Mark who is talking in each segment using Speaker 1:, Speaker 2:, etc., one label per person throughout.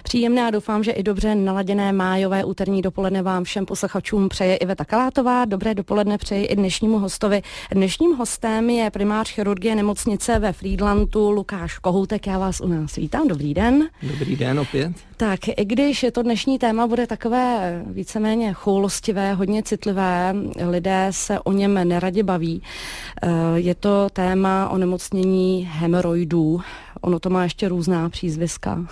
Speaker 1: Příjemné a doufám, že i dobře naladěné májové úterní dopoledne vám všem posluchačům přeje Iveta Kalátová. Dobré dopoledne přeji i dnešnímu hostovi. Dnešním hostem je primář chirurgie nemocnice ve Frýdlantu Lukáš Kohoutek. Já vás u nás vítám. Dobrý den.
Speaker 2: Dobrý den opět.
Speaker 1: Tak, i když to dnešní téma bude takové víceméně choulostivé, hodně citlivé, lidé se o něm neradi baví. Je to téma onemocnění hemoroidů. Ono to má ještě různá přízviska.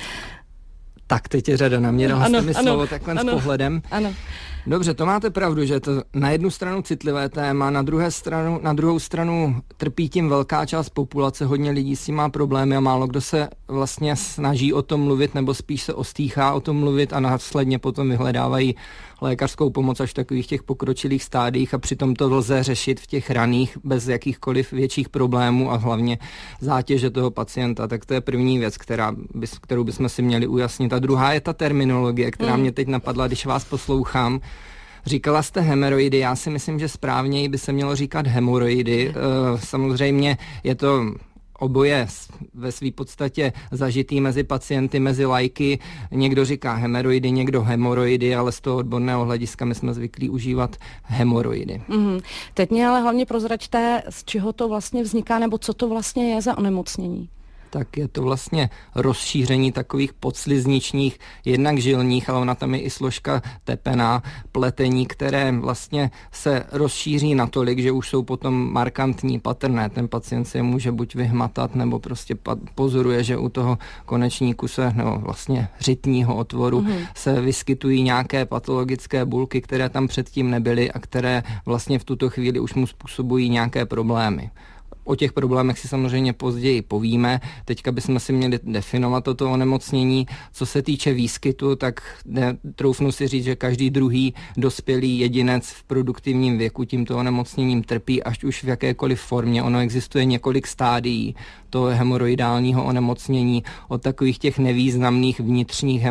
Speaker 2: Tak teď je řada na mě, dala jste mi slovo takhle s pohledem.
Speaker 1: Ano.
Speaker 2: Dobře, to máte pravdu, že je to na jednu stranu citlivé téma, na druhou stranu trpí tím velká část populace, hodně lidí s tím má problémy a málo kdo se vlastně snaží o tom mluvit, nebo spíš se ostýchá o tom mluvit a následně potom vyhledávají lékařskou pomoc až v takových těch pokročilých stádiích a přitom to lze řešit v těch raných bez jakýchkoliv větších problémů a hlavně zátěže toho pacienta. Tak to je první věc, kterou bychom si měli ujasnit. A druhá je ta terminologie, která mě teď napadla, když vás poslouchám. Říkala jste hemoroidy, já si myslím, že správněji by se mělo říkat hemoroidy. Samozřejmě je to oboje ve své podstatě zažitý mezi pacienty, mezi laiky. Někdo říká hemoroidy, někdo hemoroidy, ale z toho odborného hlediska my jsme zvyklí užívat hemoroidy.
Speaker 1: Teď mě ale hlavně prozraďte, z čeho to vlastně vzniká, nebo co to vlastně je za onemocnění.
Speaker 2: Tak je to vlastně rozšíření takových podslizničních, jednak žilních, ale ona tam je i složka tepená, pletení, které vlastně se rozšíří natolik, že už jsou potom markantní, patrné. Ten pacient si je může buď vyhmatat, nebo prostě pozoruje, že u toho konečníku nebo vlastně řitního otvoru se vyskytují nějaké patologické bulky, které tam předtím nebyly a které vlastně v tuto chvíli už mu způsobují nějaké problémy. O těch problémech si samozřejmě později povíme. Teďka bychom si měli definovat toto onemocnění. Co se týče výskytu, tak troufnu si říct, že každý druhý dospělý jedinec v produktivním věku tímto onemocněním trpí, až už v jakékoliv formě. Ono existuje několik stádií toho hemoroidálního onemocnění, od takových těch nevýznamných vnitřních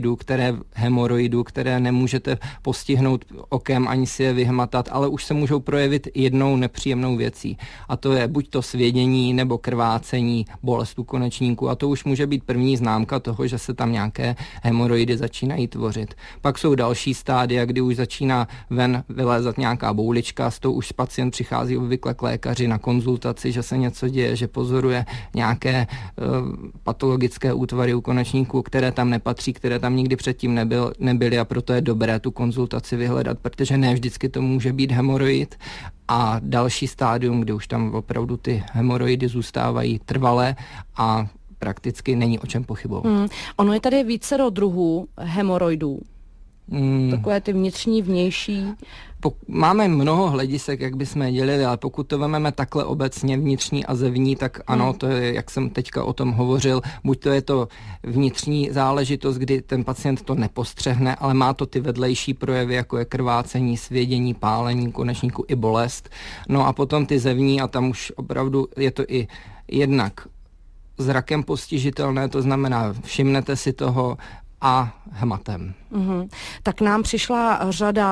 Speaker 2: hemoroidů, které nemůžete postihnout okem ani si je vyhmatat, ale už se můžou projevit jednou nepříjemnou věcí. A to je buď to svědění nebo krvácení, bolest u konečníku, a to už může být první známka toho, že se tam nějaké hemoroidy začínají tvořit. Pak jsou další stádia, kdy už začíná ven vylézat nějaká boulička, s tou už pacient přichází obvykle k lékaři na konzultaci, že se něco děje, že pozoruje nějaké patologické útvary u konečníku, které tam nepatří, které tam nikdy předtím nebyly, a proto je dobré tu konzultaci vyhledat, protože ne vždycky to může být hemoroid. A další stádium, kdy už tam opravdu ty hemoroidy zůstávají trvalé a prakticky není o čem pochybovat.
Speaker 1: Ono je tady vícero druhů hemoroidů. Takové ty vnitřní, vnější.
Speaker 2: Máme mnoho hledisek, jak bychom dělili, ale pokud to vezmeme takhle obecně vnitřní a zevní, tak ano, to je, jak jsem teďka o tom hovořil, buď to je to vnitřní záležitost, kdy ten pacient to nepostřehne, ale má to ty vedlejší projevy, jako je krvácení, svědění, pálení konečníku i bolest. No a potom ty zevní, a tam už opravdu je to i jednak zrakem postižitelné, to znamená, všimnete si toho, a hematem.
Speaker 1: Tak nám přišla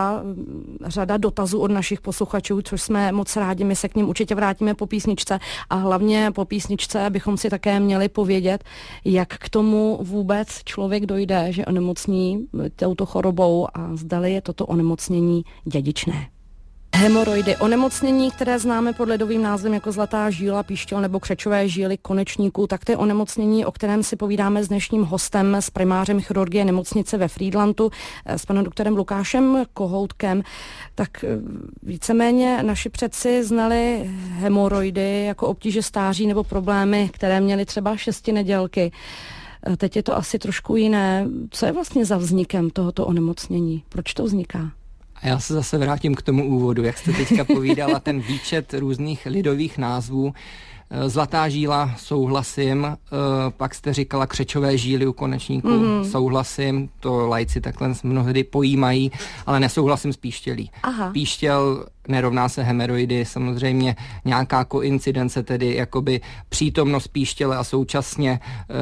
Speaker 1: řada dotazů od našich posluchačů, což jsme moc rádi, my se k ním určitě vrátíme po písničce a hlavně po písničce bychom si také měli povědět, jak k tomu vůbec člověk dojde, že onemocní touto chorobou a zdali je toto onemocnění dědičné. Hemoroidy, onemocnění, které známe pod lidovým názvem jako zlatá žíla, píšťal nebo křečové žíly konečníků, tak to je onemocnění, o kterém si povídáme s dnešním hostem, s primářem chirurgie nemocnice ve Frýdlantu, s panem doktorem Lukášem Kohoutkem. Tak víceméně naši předci znali hemoroidy jako obtíže stáří nebo problémy, které měly třeba 6nedělky. Teď je to asi trošku jiné. Co je vlastně za vznikem tohoto onemocnění? Proč to vzniká?
Speaker 2: A já se zase vrátím k tomu úvodu, jak jste teďka povídala, ten výčet různých lidových názvů. Zlatá žíla, souhlasím, pak jste říkala křečové žíly u konečníku, souhlasím, to laici takhle mnohdy pojímají, ale nesouhlasím s píštělí. Píštěl nerovná se hemoroidy, samozřejmě nějaká koincidence, tedy jakoby přítomnost píštěle a současně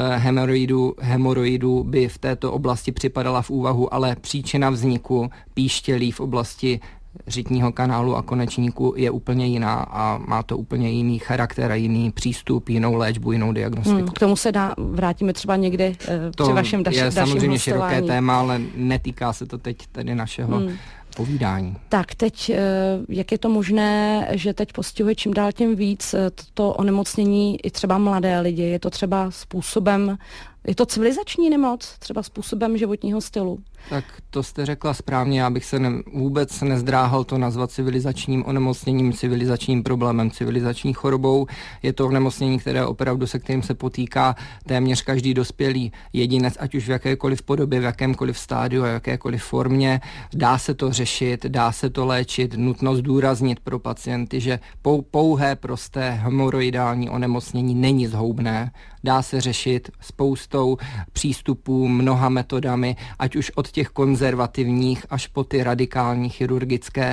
Speaker 2: hemoroidů by v této oblasti připadala v úvahu, ale příčina vzniku píštělí v oblasti řitního kanálu a konečníku je úplně jiná a má to úplně jiný charakter a jiný přístup, jinou léčbu, jinou diagnostiku.
Speaker 1: K tomu se vrátíme třeba někdy při vašem dalším hostování.
Speaker 2: To je samozřejmě široké téma, ale netýká se to teď tady našeho povídání.
Speaker 1: Tak teď, jak je to možné, že teď postihuje čím dál tím víc to onemocnění i třeba mladé lidi? Je to třeba způsobem, je to civilizační nemoc, třeba způsobem životního stylu?
Speaker 2: Tak to jste řekla správně, já bych se vůbec nezdráhal to nazvat civilizačním onemocněním, civilizačním problémem, civilizační chorobou. Je to onemocnění, které opravdu se kterým se potýká téměř každý dospělý jedinec, ať už v jakékoliv podobě, v jakémkoliv stádiu a v jakékoliv formě. Dá se to řešit, dá se to léčit. Nutno zdůraznit pro pacienty, že pouhé prosté hemoroidální onemocnění není zhoubné. Dá se řešit spoustou přístupů, mnoha metodami, ať už od těch konzervativních až po ty radikální chirurgické.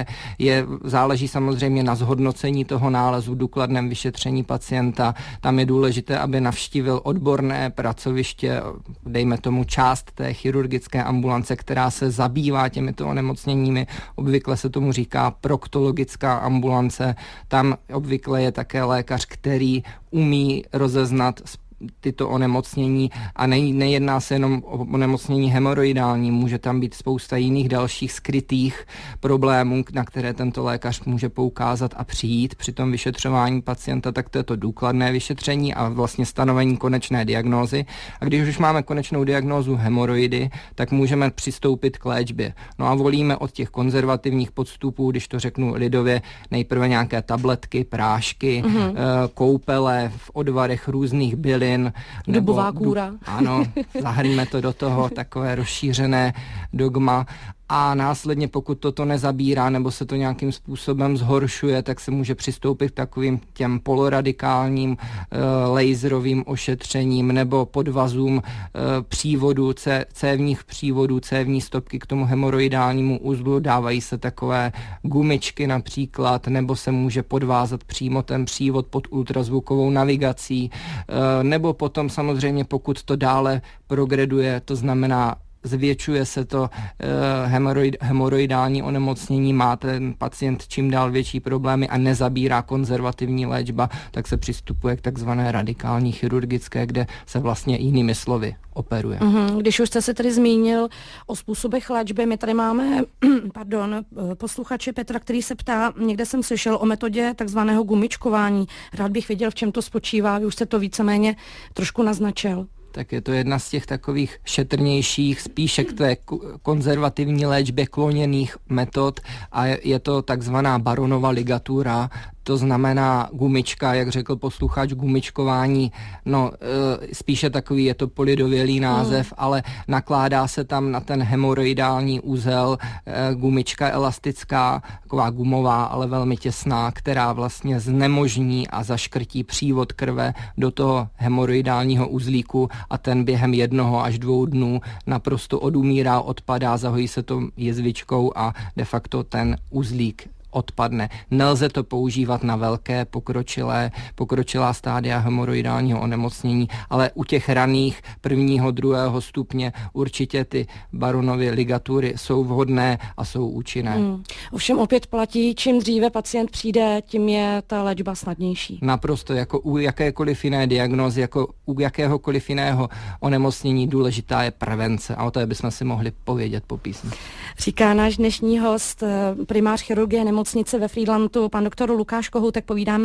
Speaker 2: Záleží samozřejmě na zhodnocení toho nálezu, důkladném vyšetření pacienta. Tam je důležité, aby navštívil odborné pracoviště, dejme tomu část té chirurgické ambulance, která se zabývá těmito onemocněními. Obvykle se tomu říká proktologická ambulance. Tam obvykle je také lékař, který umí rozeznat tyto onemocnění a nejedná se jenom o onemocnění hemoroidální, může tam být spousta jiných dalších skrytých problémů, na které tento lékař může poukázat a přijít při tom vyšetřování pacienta, tak to je to důkladné vyšetření a vlastně stanovení konečné diagnózy. A když už máme konečnou diagnózu hemoroidy, tak můžeme přistoupit k léčbě. No a volíme od těch konzervativních podstupů, když to řeknu lidově, nejprve nějaké tabletky, prášky, koupele v odvarech různých bylin,
Speaker 1: dubová kůra.
Speaker 2: Ano, zahrňme to do toho, takové rozšířené dogma. A následně, pokud toto nezabírá nebo se to nějakým způsobem zhoršuje, tak se může přistoupit k takovým těm poloradikálním laserovým ošetřením nebo podvazům přívodů, cévních přívodů, cévní stopky k tomu hemoroidálnímu uzlu. Dávají se takové gumičky například, nebo se může podvázat přímo ten přívod pod ultrazvukovou navigací, nebo potom samozřejmě, pokud to dále progreduje, to znamená zvětšuje se to hemoroidální onemocnění, má ten pacient čím dál větší problémy a nezabírá konzervativní léčba, tak se přistupuje k takzvané radikální chirurgické, kde se vlastně jinými slovy operuje.
Speaker 1: Když už jste se tedy zmínil o způsobech léčby, my tady máme posluchače Petra, který se ptá, někde jsem slyšel o metodě takzvaného gumičkování. Rád bych věděl, v čem to spočívá, vy už jste to víceméně trošku naznačil.
Speaker 2: Tak je to jedna z těch takových šetrnějších, spíše k té konzervativní léčbě kloněných metod a je to takzvaná Baronova ligatura, to znamená gumička, jak řekl posluchač, gumičkování, spíše takový, je to polidovělý název, ale nakládá se tam na ten hemoroidální úzel gumička elastická, taková gumová, ale velmi těsná, která vlastně znemožní a zaškrtí přívod krve do toho hemoroidálního uzlíku a ten během 1 až 2 dnů naprosto odumírá, odpadá, zahojí se to jezvičkou a de facto ten uzlík odpadne. Nelze to používat na velké pokročilá stádia hemoroidálního onemocnění, ale u těch raných 1., 2. stupně určitě ty Baronovy ligatury jsou vhodné a jsou účinné.
Speaker 1: Ovšem opět platí, čím dříve pacient přijde, tím je ta léčba snadnější.
Speaker 2: Naprosto, jako u jakékoliv jiné diagnózy, jako u jakéhokoliv jiného onemocnění důležitá je prevence a o té bychom si mohli povědět po písni.
Speaker 1: Říká náš dnešní host, primář chirurgie nemocnice ve Frýdlantu, pan doktor Lukáš Kohoutek.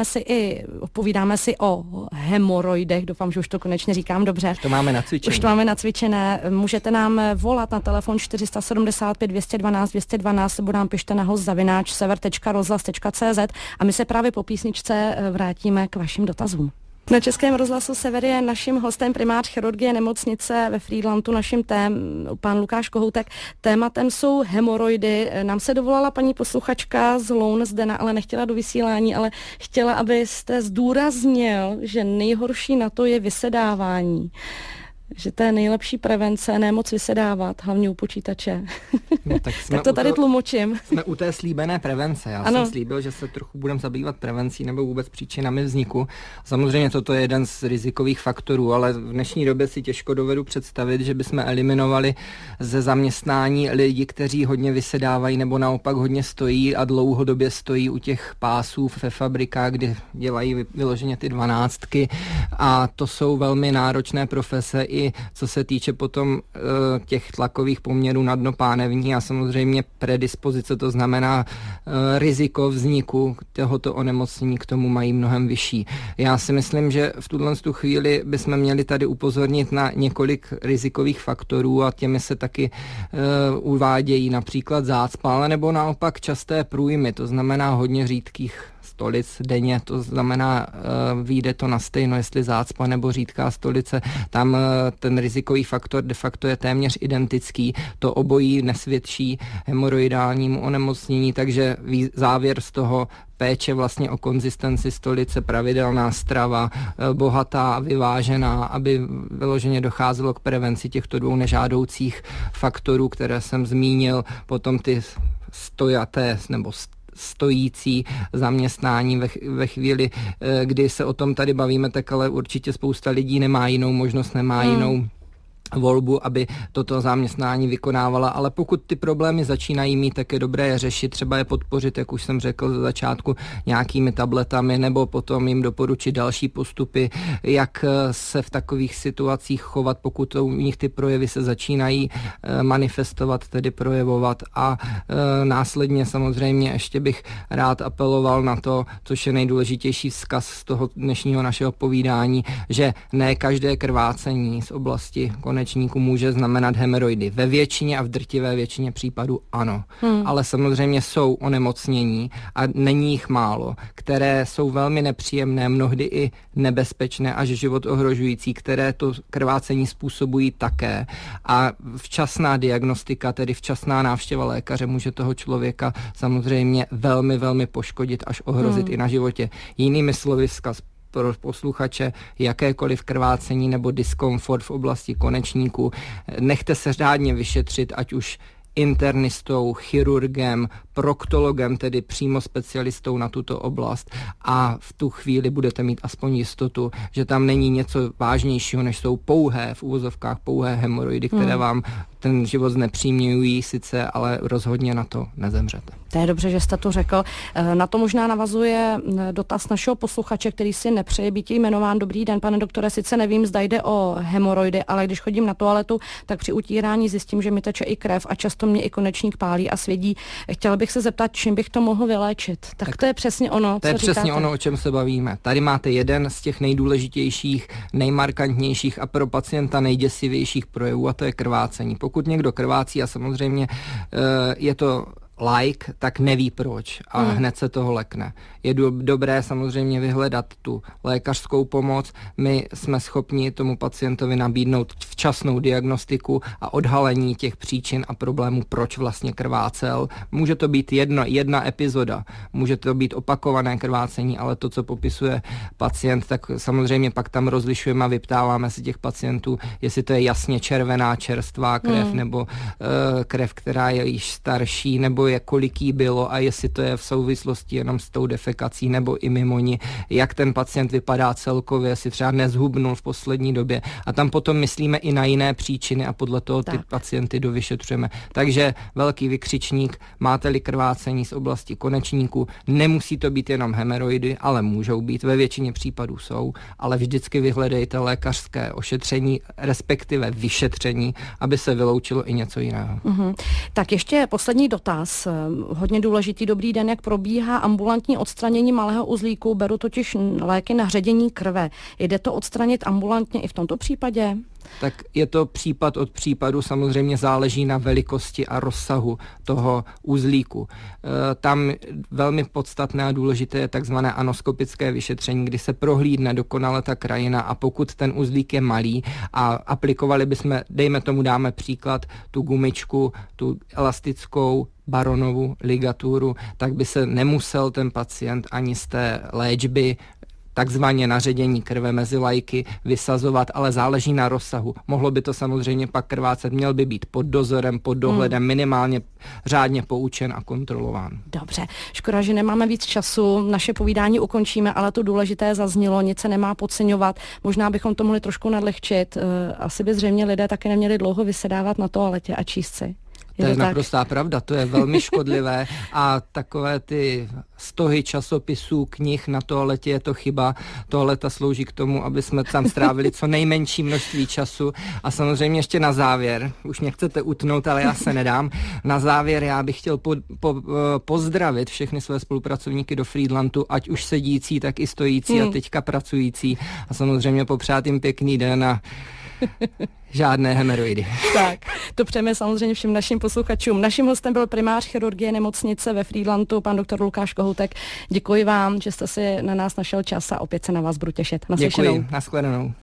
Speaker 1: Povídáme si o hemoroidech. Doufám, že už to konečně říkám dobře. Už to máme nacvičené. Můžete nám volat na telefon 475 212 212 nebo nám pište na host@sever.rozhlas.cz a my se právě po písničce vrátíme k vašim dotazům. Na Českém rozhlasu Sever je naším hostem primář chirurgie nemocnice ve Frýdlantu, pan Lukáš Kohoutek. Tématem jsou hemoroidy. Nám se dovolala paní posluchačka z Loun Zdena, ale nechtěla do vysílání, ale chtěla, abyste zdůraznil, že nejhorší na to je vysedávání. že to je nejlepší prevence, nemoc vysedávat, hlavně u počítače.
Speaker 2: No, tak
Speaker 1: to tady tlumočím.
Speaker 2: Jsme u té slíbené prevence. Já jsem slíbil, že se trochu budeme zabývat prevencí nebo vůbec příčinami vzniku. Samozřejmě toto je jeden z rizikových faktorů, ale v dnešní době si těžko dovedu představit, že bychom eliminovali ze zaměstnání lidi, kteří hodně vysedávají nebo naopak hodně stojí a dlouhodobě stojí u těch pásů ve fabrikách, kde dělají vyloženě ty 12. A to jsou velmi náročné profese i co se týče potom těch tlakových poměrů na dno pánevní a samozřejmě predispozice, to znamená riziko vzniku tohoto onemocnění k tomu mají mnohem vyšší. Já si myslím, že v tuhle chvíli bychom měli tady upozornit na několik rizikových faktorů a těmi se taky uvádějí například zácpa, ale nebo naopak časté průjmy, to znamená hodně řídkých stolic denně, to znamená, vyjde to na stejno, jestli zácpa nebo řídká stolice, tam ten rizikový faktor de facto je téměř identický, to obojí nesvědčí hemoroidálnímu onemocnění, takže závěr z toho péče vlastně o konzistenci stolice, pravidelná strava, bohatá, vyvážená, aby vyloženě docházelo k prevenci těchto dvou nežádoucích faktorů, které jsem zmínil, potom ty stojaté nebo stojící zaměstnání ve chvíli, kdy se o tom tady bavíme, tak ale určitě spousta lidí nemá jinou možnost, nemá jinou volbu, aby toto zaměstnání vykonávala, ale pokud ty problémy začínají mít, tak je dobré je řešit, třeba je podpořit, jak už jsem řekl ze začátku, nějakými tabletami, nebo potom jim doporučit další postupy, jak se v takových situacích chovat, pokud u nich ty projevy se začínají manifestovat, tedy projevovat a následně samozřejmě ještě bych rád apeloval na to, což je nejdůležitější vzkaz z toho dnešního našeho povídání, že ne každé krvácení z oblasti konečníku může znamenat hemoroidy. Ve většině a v drtivé většině případů ano. Ale samozřejmě jsou onemocnění a není jich málo, které jsou velmi nepříjemné, mnohdy i nebezpečné až život ohrožující, které to krvácení způsobují také. A včasná diagnostika, tedy včasná návštěva lékaře může toho člověka samozřejmě velmi, velmi poškodit, až ohrozit i na životě. Jinými slovy vzkaz pro posluchače, jakékoliv krvácení nebo diskomfort v oblasti konečníku, nechte se řádně vyšetřit, ať už internistou, chirurgem, proktologem, tedy přímo specialistou na tuto oblast a v tu chvíli budete mít aspoň jistotu, že tam není něco vážnějšího, než jsou v uvozovkách pouhé hemoroidy, které vám ten život znepříjemňují sice, ale rozhodně na to nezemřete.
Speaker 1: To je dobře, že jste to řekl. Na to možná navazuje dotaz našeho posluchače, který si nepřeje být jmenován. Dobrý den, pane doktore, sice nevím, zda jde o hemoroidy, ale když chodím na toaletu, tak při utírání zjistím, že mi teče i krev a často mě i konečník pálí a svědí. Chtěla bych se zeptat, čím bych to mohl vyléčit. Tak to je přesně ono,
Speaker 2: to je přesně ono, o čem se bavíme. Tady máte jeden z těch nejdůležitějších, nejmarkantnějších a pro pacienta nejděsivějších projevů, a to je krvácení. Pokud někdo krvácí a samozřejmě je to tak neví proč a hned se toho lekne. Je dobré samozřejmě vyhledat tu lékařskou pomoc. My jsme schopni tomu pacientovi nabídnout včasnou diagnostiku a odhalení těch příčin a problémů, proč vlastně krvácel. Může to být jedna epizoda, může to být opakované krvácení, ale to, co popisuje pacient, tak samozřejmě pak tam rozlišujeme a vyptáváme si těch pacientů, jestli to je jasně červená čerstvá krev nebo krev, která je již starší, nebo kolik jí bylo a jestli to je v souvislosti jenom s tou defekací nebo i mimo ní, jak ten pacient vypadá celkově, jestli třeba nezhubnul v poslední době. A tam potom myslíme i na jiné příčiny a podle toho ty pacienty dovyšetřujeme. Takže velký vykřičník, máte-li krvácení z oblasti konečníku, nemusí to být jenom hemoroidy, ale můžou být, ve většině případů jsou, ale vždycky vyhledejte lékařské ošetření, respektive vyšetření, aby se vyloučilo i něco jiného.
Speaker 1: Tak ještě poslední dotaz. Hodně důležitý. Dobrý den, jak probíhá ambulantní odstranění malého uzlíku? Beru totiž léky na ředění krve. Jde to odstranit ambulantně i v tomto případě?
Speaker 2: Tak je to případ od případu, samozřejmě záleží na velikosti a rozsahu toho uzlíku. Tam velmi podstatné a důležité je takzvané anoskopické vyšetření, kdy se prohlídne dokonale ta krajina a pokud ten uzlík je malý a aplikovali bychom, dáme příklad, tu gumičku, tu elastickou Baronovu ligaturu, tak by se nemusel ten pacient ani z té léčby takzvaně na ředění krve mezi lajky vysazovat, ale záleží na rozsahu. Mohlo by to samozřejmě pak krvácet, měl by být pod dozorem, pod dohledem, minimálně řádně poučen a kontrolován.
Speaker 1: Dobře, škoda, že nemáme víc času, naše povídání ukončíme, ale to důležité zaznělo, nic se nemá podceňovat, možná bychom to mohli trošku nadlehčit, asi by zřejmě lidé také neměli dlouho vysedávat na toaletě a číst si.
Speaker 2: To je naprostá pravda, to je velmi škodlivé a takové ty stohy časopisů, knih na toaletě je to chyba. Toaleta slouží k tomu, aby jsme tam strávili co nejmenší množství času a samozřejmě ještě na závěr, už mě chcete utnout, ale já se nedám, na závěr já bych chtěl pozdravit všechny své spolupracovníky do Frýdlantu, ať už sedící, tak i stojící a teďka pracující a samozřejmě popřát jim pěkný den a žádné hemeroidy.
Speaker 1: Tak, to přejeme samozřejmě všem našim posluchačům. Naším hostem byl primář chirurgie nemocnice ve Frýdlantu, pan doktor Lukáš Kohoutek. Děkuji vám, že jste si na nás našel čas a opět se na vás budu těšit. Naslyšenou.
Speaker 2: Děkuji, nashledanou.